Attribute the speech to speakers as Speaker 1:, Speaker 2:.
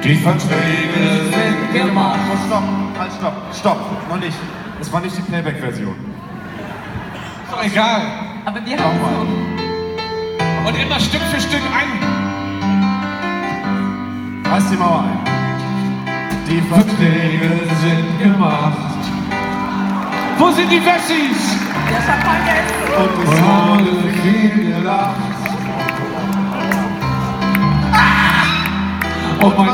Speaker 1: Die Verträge sind gemacht.
Speaker 2: Oh, stopp, halt, stopp, noch nicht. Das war nicht die Playback-Version.
Speaker 1: Ist doch egal.
Speaker 3: Aber wir haben so.
Speaker 1: Und immer Stück für Stück ein.
Speaker 2: Reiß die Mauer ein.
Speaker 1: Die Verträge sind gemacht. Wo sind die Wessis?
Speaker 3: Der Champagner ist so.
Speaker 2: Und es
Speaker 1: Wurde viel gelacht. Und mein